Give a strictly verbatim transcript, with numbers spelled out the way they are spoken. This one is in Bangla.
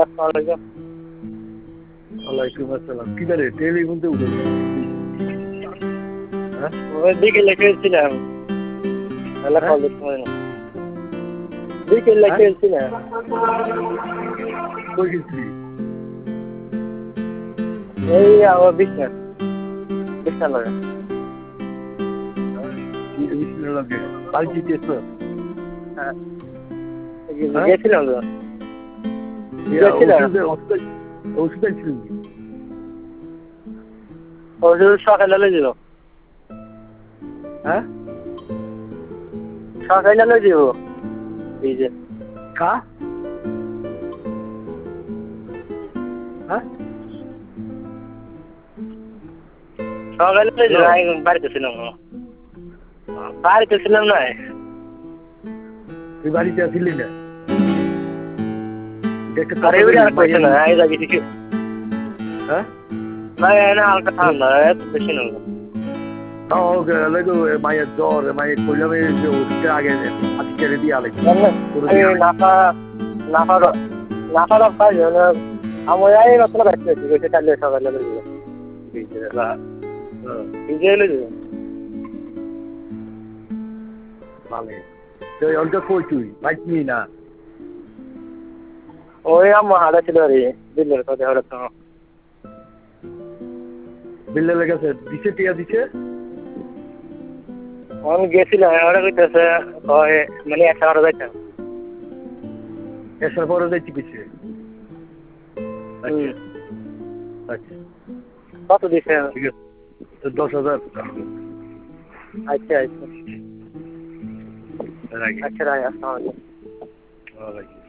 আসসালামু আলাইকুম। ওয়ালাইকুম আসসালাম। কি করে টেলিফোন তে উঠে? হ্যাঁ? ওই বিকেলে খেলছিলাম। তাহলে হ্যাঁ? কল দিতে হয় না। বিকেলে হ্যাঁ? খেলছিলাম। কই গেছিলি? এই আমার বিছনা। বিছনা লগে। কি হইছিল লাগে? বাড়ি গেছো? হ্যাঁ। হ্যাঁ? গেছিলাম তো। ইয়া গেছিলাম। ওষুধে ওষুধ ওষুধ আনছিলি কি? ওষুধ সকালে লই দিব। হ্যাঁ? সকালে লই দিব। এই যে কা? হ্যাঁ? সকালে লই দিব। আই বাড়িতে ছিলাম না। বাড়িতে ছিলাম না। তুই বাড়িতে আসিলি না? দেখতে আরে কথা ওই বলি আর কইছে মাইয়া না। আই যাবি ঠিক। হ্যাঁ? না না হালকা ঠান্ডা। এত বেশি না। ওকে লাগে মায়ের জ্বর মায়ের কইলাম যে ওষুধের আগে আজকে রেডি আলে আরে নাফা নাফা নাফা রাখা যায় না। আমার এই রাস্তা বাইতে গেছে কাল সকালে লই দিব। বিজেলা হ্যাঁ বিকেলে দিব। ভালো তো অন্ত কই তুই বাইক নি না ওই আমার হাড়া ছিল রে দিলের কথা হলো তো বিল্লে লেগেছে দিছে টিয়া দিছে আমি গেছিলাম ওরা কইতেছে কয় মানে একশো টাকা যাইতাম এসার পরে যাইতে কইছে আচ্ছা আচ্ছা কত দিছে ঠিক আছে তো দশ হাজার আচ্ছা আচ্ছা রাখি আচ্ছা রায় আসসালামু আলাইকুম ওয়ালাইকুম